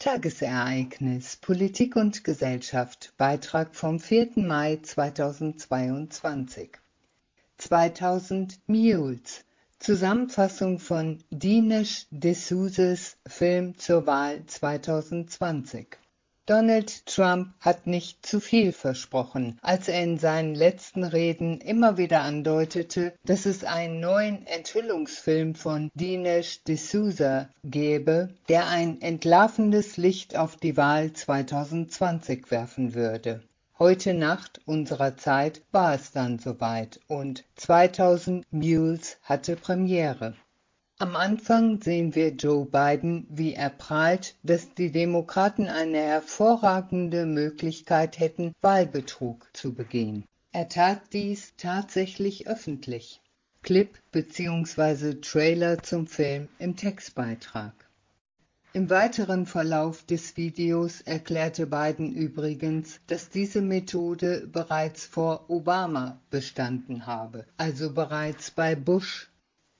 Tagesereignis Politik und Gesellschaft, Beitrag vom 4. Mai 2022. 2000 Mules. Zusammenfassung von Dinesh D'Souza's Film zur Wahl 2020. Donald Trump hat nicht zu viel versprochen, als er in seinen letzten Reden immer wieder andeutete, dass es einen neuen Enthüllungsfilm von Dinesh D'Souza gebe, der ein entlarvendes Licht auf die Wahl 2020 werfen würde. Heute Nacht unserer Zeit war es dann soweit und 2000 Mules hatte Premiere. Am Anfang sehen wir Joe Biden, wie er prahlt, dass die Demokraten eine hervorragende Möglichkeit hätten, Wahlbetrug zu begehen. Er tat dies tatsächlich öffentlich. Clip bzw. Trailer zum Film im Textbeitrag. Im weiteren Verlauf des Videos erklärte Biden übrigens, dass diese Methode bereits vor Obama bestanden habe, also bereits bei Bush.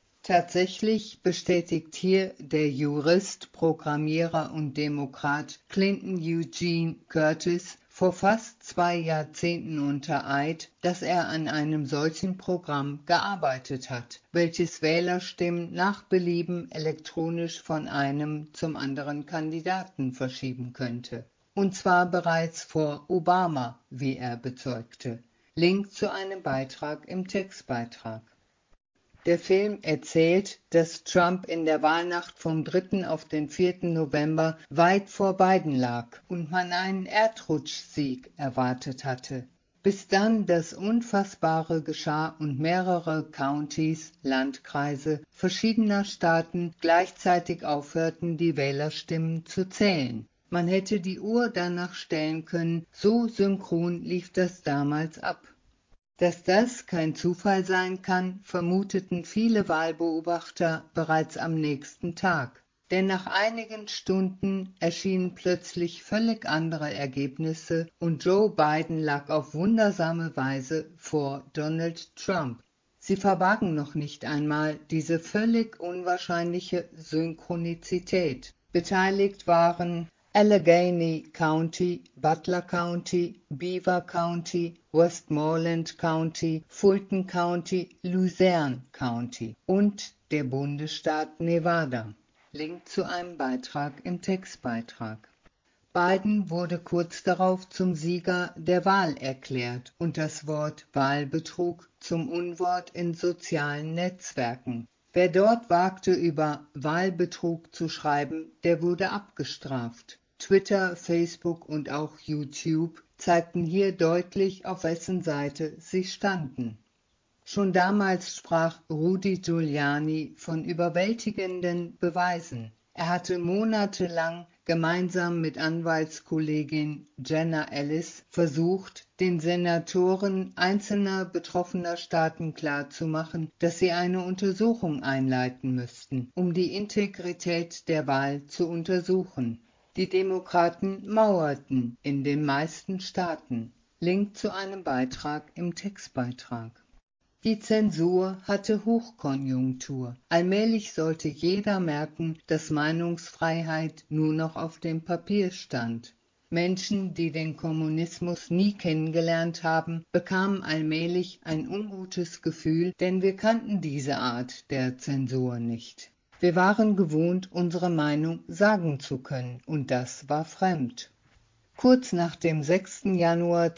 Tatsächlich bestätigt hier der Jurist, Programmierer und Demokrat Clinton Eugene Curtis vor fast 2 Jahrzehnten unter Eid, dass er an einem solchen Programm gearbeitet hat, welches Wählerstimmen nach Belieben elektronisch von einem zum anderen Kandidaten verschieben könnte. Und zwar bereits vor Obama, wie er bezeugte. Link zu einem Beitrag im Textbeitrag. Der Film erzählt, dass Trump in der Wahlnacht vom 3. auf den 4. November weit vor Biden lag und man einen Erdrutschsieg erwartet hatte. Bis dann das Unfassbare geschah und mehrere Countys, Landkreise verschiedener Staaten gleichzeitig aufhörten, die Wählerstimmen zu zählen. Man hätte die Uhr danach stellen können, so synchron lief das damals ab. Dass das kein Zufall sein kann, vermuteten viele Wahlbeobachter bereits am nächsten Tag. Denn nach einigen Stunden erschienen plötzlich völlig andere Ergebnisse und Joe Biden lag auf wundersame Weise vor Donald Trump. Sie verbargen noch nicht einmal diese völlig unwahrscheinliche Synchronizität. Beteiligt waren Allegheny County, Butler County, Beaver County, Westmoreland County, Fulton County, Luzerne County und der Bundesstaat Nevada. Link zu einem Beitrag im Textbeitrag. Biden wurde kurz darauf zum Sieger der Wahl erklärt und das Wort Wahlbetrug zum Unwort in sozialen Netzwerken. Wer dort wagte, über Wahlbetrug zu schreiben, der wurde abgestraft. Twitter, Facebook und auch YouTube zeigten hier deutlich, auf wessen Seite sie standen. Schon damals sprach Rudy Giuliani von überwältigenden Beweisen. Er hatte monatelang gemeinsam mit Anwaltskollegin Jenna Ellis versucht, den Senatoren einzelner betroffener Staaten klarzumachen, dass sie eine Untersuchung einleiten müssten, um die Integrität der Wahl zu untersuchen. Die Demokraten mauerten in den meisten Staaten. Link zu einem Beitrag im Textbeitrag. Die Zensur hatte Hochkonjunktur. Allmählich sollte jeder merken, dass Meinungsfreiheit nur noch auf dem Papier stand. Menschen, die den Kommunismus nie kennengelernt haben, bekamen allmählich ein ungutes Gefühl, denn wir kannten diese Art der Zensur nicht. Wir waren gewohnt, unsere Meinung sagen zu können, und das war fremd. Kurz nach dem 6. Januar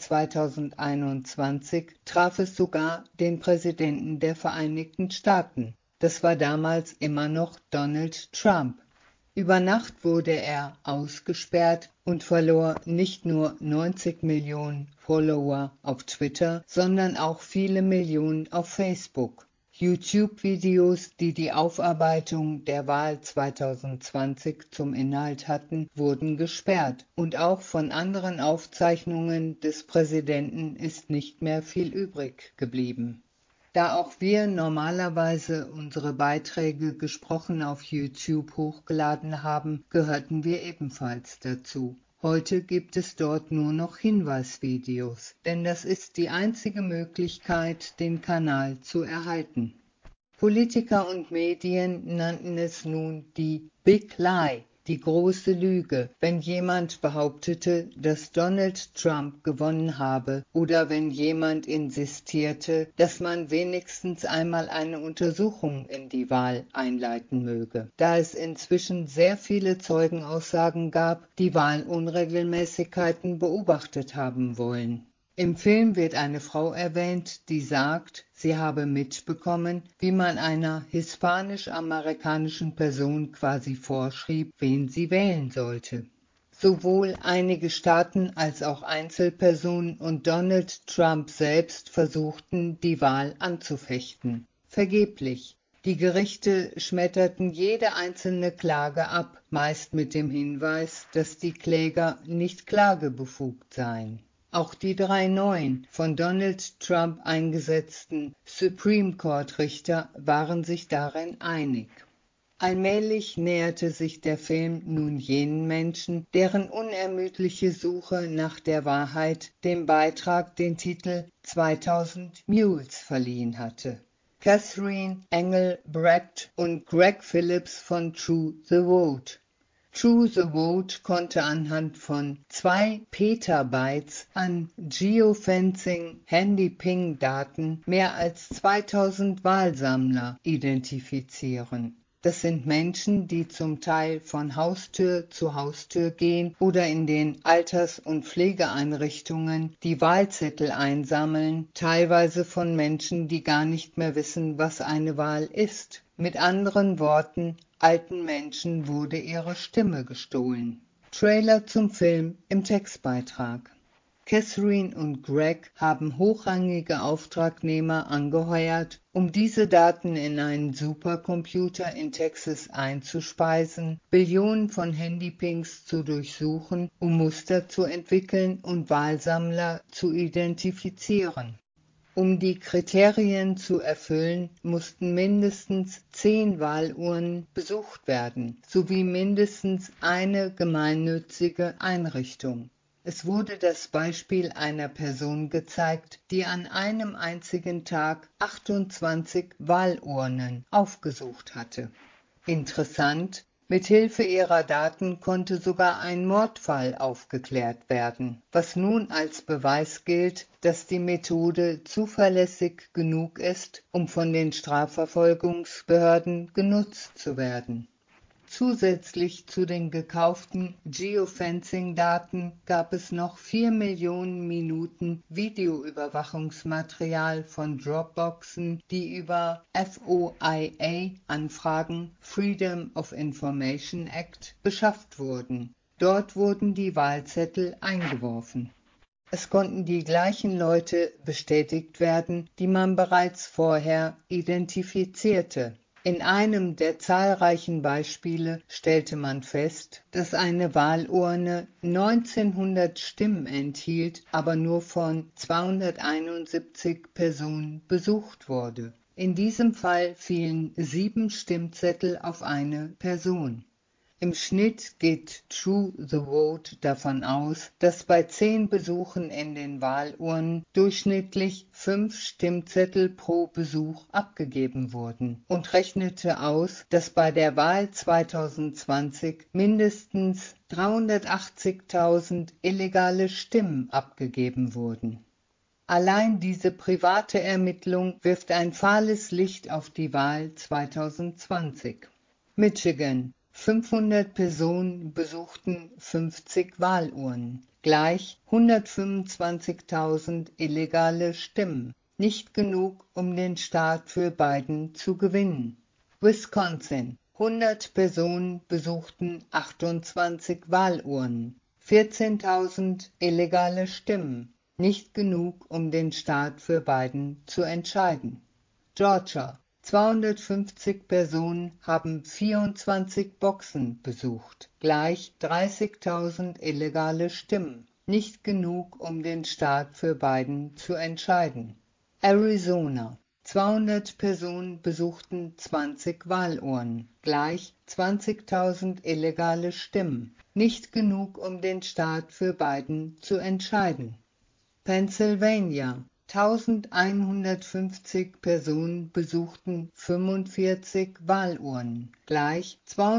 2021 traf es sogar den Präsidenten der Vereinigten Staaten. Das war damals immer noch Donald Trump. Über Nacht wurde er ausgesperrt und verlor nicht nur 90 Millionen Follower auf Twitter, sondern auch viele Millionen auf Facebook. YouTube-Videos, die die Aufarbeitung der Wahl 2020 zum Inhalt hatten, wurden gesperrt und auch von anderen Aufzeichnungen des Präsidenten ist nicht mehr viel übrig geblieben. Da auch wir normalerweise unsere Beiträge gesprochen auf YouTube hochgeladen haben, gehörten wir ebenfalls dazu. Heute gibt es dort nur noch Hinweisvideos, denn das ist die einzige Möglichkeit, den Kanal zu erhalten. Politiker und Medien nannten es nun die Big Lie, die große Lüge, wenn jemand behauptete, dass Donald Trump gewonnen habe oder wenn jemand insistierte, dass man wenigstens einmal eine Untersuchung in die Wahl einleiten möge, da es inzwischen sehr viele Zeugenaussagen gab, die Wahlunregelmäßigkeiten beobachtet haben wollen. Im Film wird eine Frau erwähnt, die sagt, sie habe mitbekommen, wie man einer hispanisch-amerikanischen Person quasi vorschrieb, wen sie wählen sollte. Sowohl einige Staaten als auch Einzelpersonen und Donald Trump selbst versuchten, die Wahl anzufechten. Vergeblich. Die Gerichte schmetterten jede einzelne Klage ab, meist mit dem Hinweis, dass die Kläger nicht klagebefugt seien. Auch die 3 neuen, von Donald Trump eingesetzten Supreme Court-Richter waren sich darin einig. Allmählich näherte sich der Film nun jenen Menschen, deren unermüdliche Suche nach der Wahrheit dem Beitrag den Titel 2000 Mules verliehen hatte. Catherine Engelbrecht und Greg Phillips von True the Vote. True the Vote konnte anhand von 2 Petabytes an Geofencing-Handy-Ping-Daten mehr als 2000 Wahlsammler identifizieren. Das sind Menschen, die zum Teil von Haustür zu Haustür gehen oder in den Alters- und Pflegeeinrichtungen die Wahlzettel einsammeln, teilweise von Menschen, die gar nicht mehr wissen, was eine Wahl ist. Mit anderen Worten, alten Menschen wurde ihre Stimme gestohlen. Trailer zum Film im Textbeitrag. Catherine und Greg haben hochrangige Auftragnehmer angeheuert, um diese Daten in einen Supercomputer in Texas einzuspeisen, Billionen von Handypings zu durchsuchen, um Muster zu entwickeln und Wahlsammler zu identifizieren. Um die Kriterien zu erfüllen, mussten mindestens 10 Wahlurnen besucht werden, sowie mindestens eine gemeinnützige Einrichtung. Es wurde das Beispiel einer Person gezeigt, die an einem einzigen Tag 28 Wahlurnen aufgesucht hatte. Interessant, mit Hilfe ihrer Daten konnte sogar ein Mordfall aufgeklärt werden, was nun als Beweis gilt, dass die Methode zuverlässig genug ist, um von den Strafverfolgungsbehörden genutzt zu werden. Zusätzlich zu den gekauften Geofencing-Daten gab es noch 4 Millionen Minuten Videoüberwachungsmaterial von Dropboxen, die über FOIA-Anfragen (Freedom of Information Act) beschafft wurden. Dort wurden die Wahlzettel eingeworfen. Es konnten die gleichen Leute bestätigt werden, die man bereits vorher identifizierte. In einem der zahlreichen Beispiele stellte man fest, dass eine Wahlurne 1900 Stimmen enthielt, aber nur von 271 Personen besucht wurde. In diesem Fall fielen 7 Stimmzettel auf eine Person. Im Schnitt geht True the Vote davon aus, dass bei 10 Besuchen in den Wahlurnen durchschnittlich 5 Stimmzettel pro Besuch abgegeben wurden und rechnete aus, dass bei der Wahl 2020 mindestens 380.000 illegale Stimmen abgegeben wurden. Allein diese private Ermittlung wirft ein fahles Licht auf die Wahl 2020. Michigan: 500 Personen besuchten 50 Wahlurnen, gleich 125.000 illegale Stimmen. Nicht genug, um den Staat für Biden zu gewinnen. Wisconsin: 100 Personen besuchten 28 Wahlurnen, 14.000 illegale Stimmen. Nicht genug, um den Staat für Biden zu entscheiden. Georgia: 250 Personen haben 24 Boxen besucht, gleich 30.000 illegale Stimmen. Nicht genug, um den Staat für Biden zu entscheiden. Arizona: 200 Personen besuchten 20 Wahlurnen, gleich 20.000 illegale Stimmen. Nicht genug, um den Staat für Biden zu entscheiden. Pennsylvania: 1150 Personen besuchten 45 Wahlurnen, gleich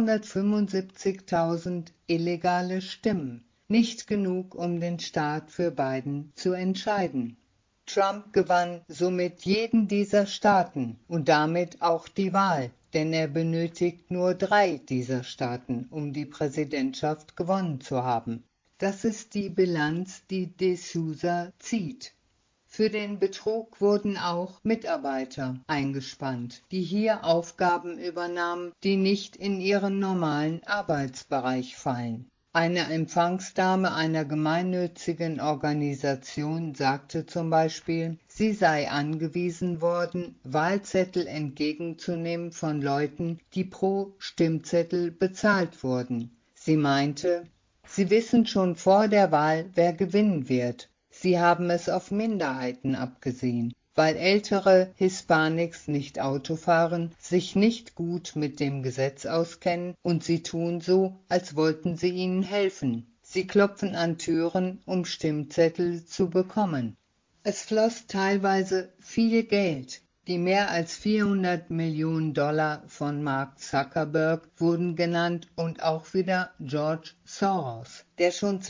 275.000 illegale Stimmen. Nicht genug, um den Staat für Biden zu entscheiden. Trump gewann somit jeden dieser Staaten und damit auch die Wahl, denn er benötigt nur 3 dieser Staaten, um die Präsidentschaft gewonnen zu haben. Das ist die Bilanz, die D'Souza zieht. Für den Betrug wurden auch Mitarbeiter eingespannt, die hier Aufgaben übernahmen, die nicht in ihren normalen Arbeitsbereich fallen. Eine Empfangsdame einer gemeinnützigen Organisation sagte zum Beispiel, sie sei angewiesen worden, Wahlzettel entgegenzunehmen von Leuten, die pro Stimmzettel bezahlt wurden. Sie meinte, sie wissen schon vor der Wahl, wer gewinnen wird. Sie haben es auf Minderheiten abgesehen, weil ältere Hispanics nicht Auto fahren, sich nicht gut mit dem Gesetz auskennen und sie tun so, als wollten sie ihnen helfen. Sie klopfen an Türen, um Stimmzettel zu bekommen. Es floss teilweise viel Geld. Die mehr als 400 Millionen Dollar von Mark Zuckerberg wurden genannt und auch wieder George Soros, der schon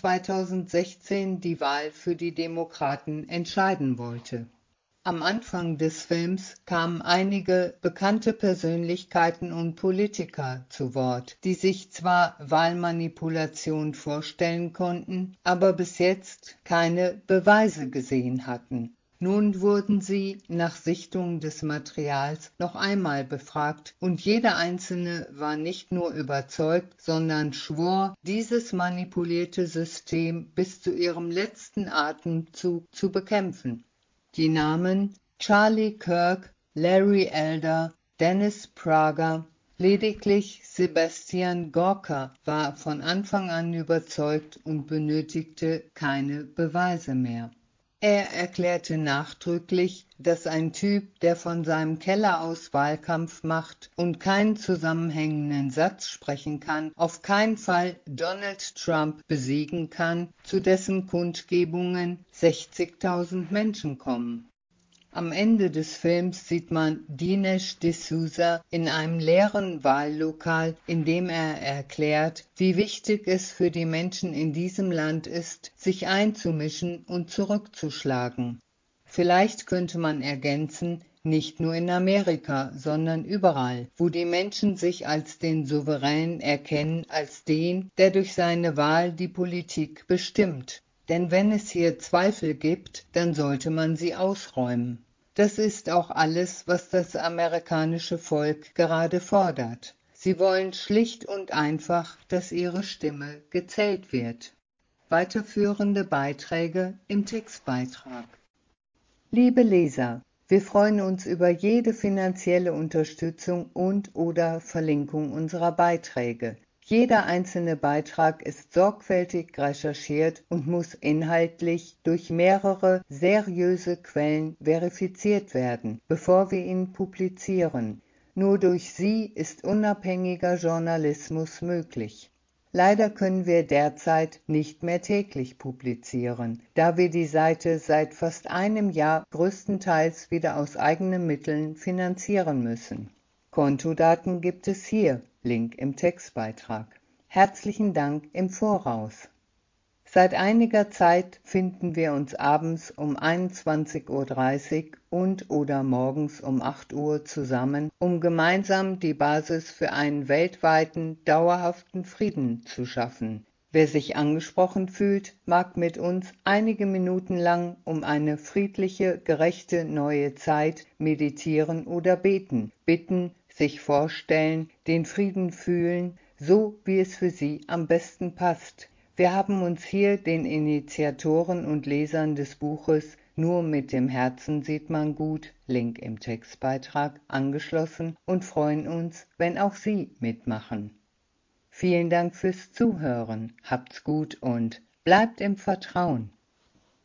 2016 die Wahl für die Demokraten entscheiden wollte. Am Anfang des Films kamen einige bekannte Persönlichkeiten und Politiker zu Wort, die sich zwar Wahlmanipulation vorstellen konnten, aber bis jetzt keine Beweise gesehen hatten. Nun wurden sie nach Sichtung des Materials noch einmal befragt und jeder Einzelne war nicht nur überzeugt, sondern schwor, dieses manipulierte System bis zu ihrem letzten Atemzug zu bekämpfen. Die Namen Charlie Kirk, Larry Elder, Dennis Prager, lediglich Sebastian Gorka war von Anfang an überzeugt und benötigte keine Beweise mehr. Er erklärte nachdrücklich, dass ein Typ, der von seinem Keller aus Wahlkampf macht und keinen zusammenhängenden Satz sprechen kann, auf keinen Fall Donald Trump besiegen kann, zu dessen Kundgebungen 60.000 Menschen kommen. Am Ende des Films sieht man Dinesh D'Souza in einem leeren Wahllokal, in dem er erklärt, wie wichtig es für die Menschen in diesem Land ist, sich einzumischen und zurückzuschlagen. Vielleicht könnte man ergänzen, nicht nur in Amerika, sondern überall, wo die Menschen sich als den Souverän erkennen, als den, der durch seine Wahl die Politik bestimmt. Denn wenn es hier Zweifel gibt, dann sollte man sie ausräumen. Das ist auch alles, was das amerikanische Volk gerade fordert. Sie wollen schlicht und einfach, dass ihre Stimme gezählt wird. Weiterführende Beiträge im Textbeitrag. Liebe Leser, wir freuen uns über jede finanzielle Unterstützung und/oder Verlinkung unserer Beiträge. Jeder einzelne Beitrag ist sorgfältig recherchiert und muss inhaltlich durch mehrere seriöse Quellen verifiziert werden, bevor wir ihn publizieren. Nur durch sie ist unabhängiger Journalismus möglich. Leider können wir derzeit nicht mehr täglich publizieren, da wir die Seite seit fast einem Jahr größtenteils wieder aus eigenen Mitteln finanzieren müssen. Kontodaten gibt es hier, Link im Textbeitrag. Herzlichen Dank im Voraus. Seit einiger Zeit finden wir uns abends um 21:30 Uhr und/oder morgens um 8 Uhr zusammen, um gemeinsam die Basis für einen weltweiten, dauerhaften Frieden zu schaffen. Wer sich angesprochen fühlt, mag mit uns einige Minuten lang um eine friedliche, gerechte neue Zeit meditieren oder beten, bitten, sich vorstellen, den Frieden fühlen, so wie es für sie am besten passt. Wir haben uns hier den Initiatoren und Lesern des Buches Nur mit dem Herzen sieht man gut, Link im Textbeitrag, angeschlossen und freuen uns, wenn auch Sie mitmachen. Vielen Dank fürs Zuhören, habt's gut und bleibt im Vertrauen.